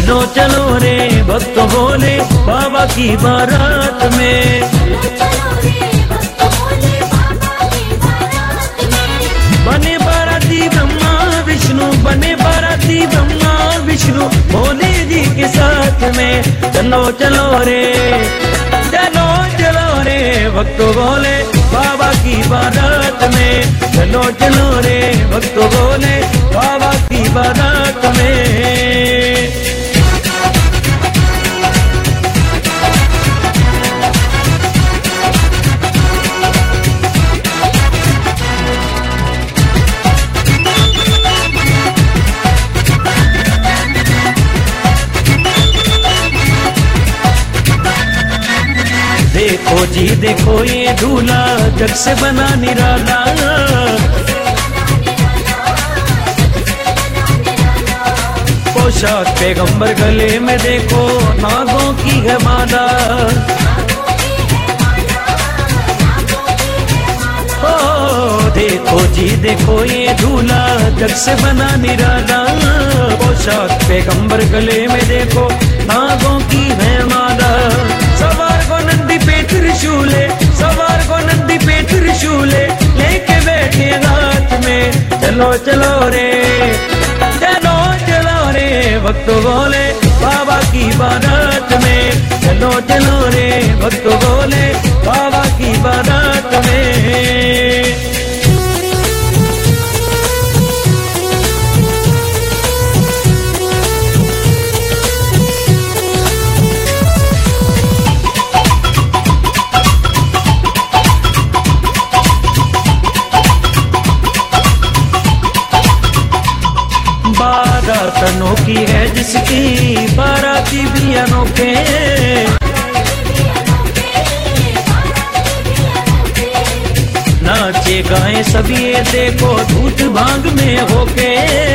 चलो चलो रे भक्त बोले बाबा की बारात में। बने बाराती ब्रह्मा विष्णु, बने बाराती ब्रह्मा विष्णु भोले जी के साथ में। चलो चलो रे, चलो चलो रे भक्त बोले बाबा की बारात में। चलो चलो रे भक्त बोले बाबा की बारात में। देखो जी देखो ये दूल्हा जग से बना निराला। पोशाक पैगंबर, गले में देखो नागों की है माला। ओ देखो जी देखो ये दूल्हा जग से बना निराला। पोशाक पैगंबर, गले में देखो नागों की है माला। सवार को नंदी पे त्रिशूले, सवार को नंदी पे त्रिशूले लेके बैठे हाथ में। चलो चलो रे, चलो चलो रे भक्त बोले बाबा की बारात में। चलो चलो रे भक्त बोले बाबा की बारात में। बारात अनोखी है जिसकी बाराती भी अनोखे। नाचे गाए सभी ये देखो धूत भांग में होके।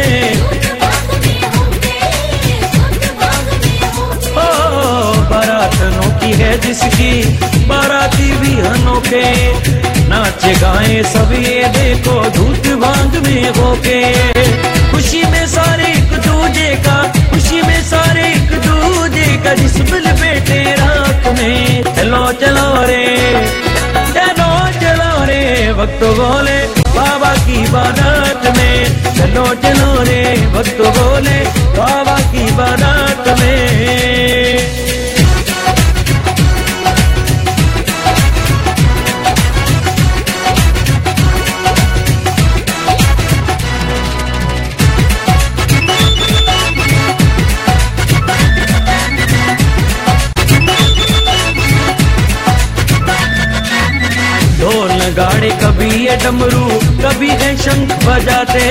ओ बारात अनोखी है जिसकी बाराती भी अनोखे। नाचे गाए सभी ये देखो धूत भांग में होके। खुशी में सारे एक दूजे का, खुशी में सारे एक दूजे का जिस्म लपेटे रात में। चलो चलो रे, चलो चलो रे भक्त बोले बाबा की बारात में। चलो चलो रे भक्त बोले बाबा की बारात में। ढोल नगाड़े कभी ये डमरू कभी है शंख बजाते।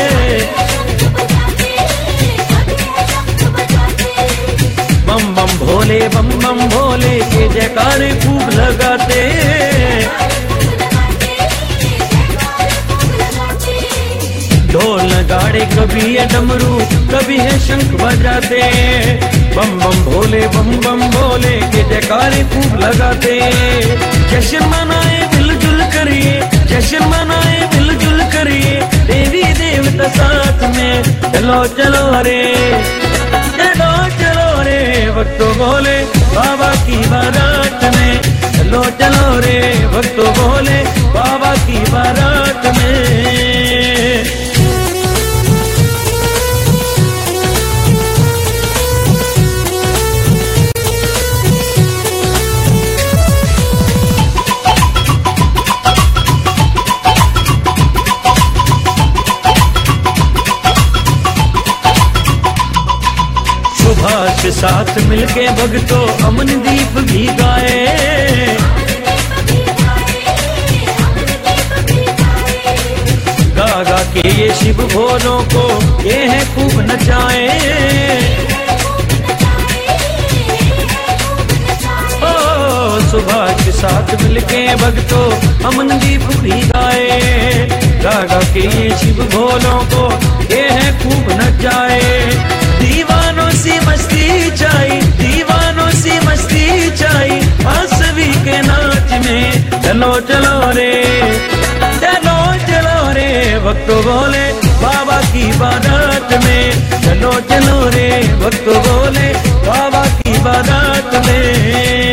बम बम भोले बम बम भोले के जयकारे खूब लगाते। ढोल नगाड़े कभी ये डमरू कभी है शंख बजाते। बम बम भोले बम बम भोले के जयकारे खूब लगाते। जश्न मनाए मिलजुल करिए, जश्न मनाए मिलजुल करिए देवी देवता साथ में। चलो चलो रे, चलो चलो रे भक्त बोले बाबा की बारात में। चलो चलो रे भक्त बोले बाबा की बारात में। सुभाष के साथ मिलके भक्तों अमन दीप भी गाए। गा गा के ये शिव भोलों को ये है खूब नचाए। ओ सुभाष के साथ मिलके भक्तों अमन दीप भी गाए। गा गा के ये शिव भोलों को ये है खूब नचाए। दीवानों सी मस्ती चाई, दीवानों सी मस्ती चाई आसवी के नाच में। चलो चलो रे, चलो चलो रे भक्त बोले बाबा की बारात में। चलो चलो रे भक्त बोले बाबा की बारात में।